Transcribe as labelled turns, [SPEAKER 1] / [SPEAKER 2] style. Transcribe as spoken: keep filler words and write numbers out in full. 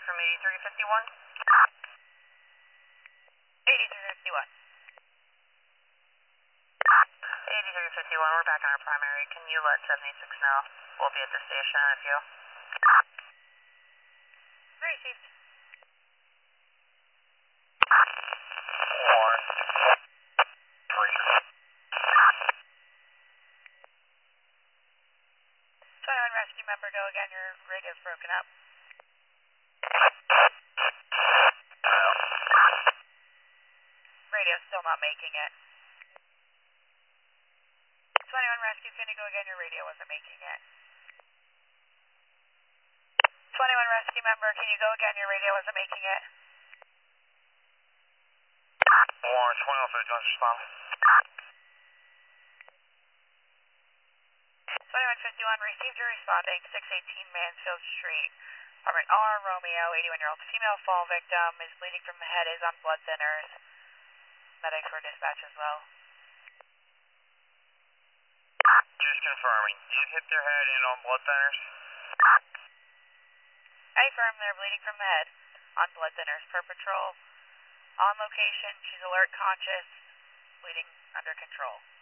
[SPEAKER 1] from eighty-three fifty-one. eighty-three fifty-one. eighty-three fifty-one, we're back on our primary. Can you let seventy-six know? We'll be at the station in a few. Received. One, three. twenty-one rescue member, go again. Your radio's broken up. Radio's still not making it. twenty-one rescue, can you go again? Your radio wasn't making it. twenty-one rescue member, can you go again? Your radio wasn't making it. Warren, twenty-one fifty-one, respond. twenty-one fifty-one, received or responding, six eighteen Mansfield Street. Apartment R, Romeo, eighty-one-year-old female fall victim, is bleeding from the head, is on blood thinners. Medic for dispatch as well. Just confirming, did hit their head and on blood thinners? I affirm they're bleeding from the head, on blood thinners, per patrol. On location, she's alert, conscious, bleeding under control.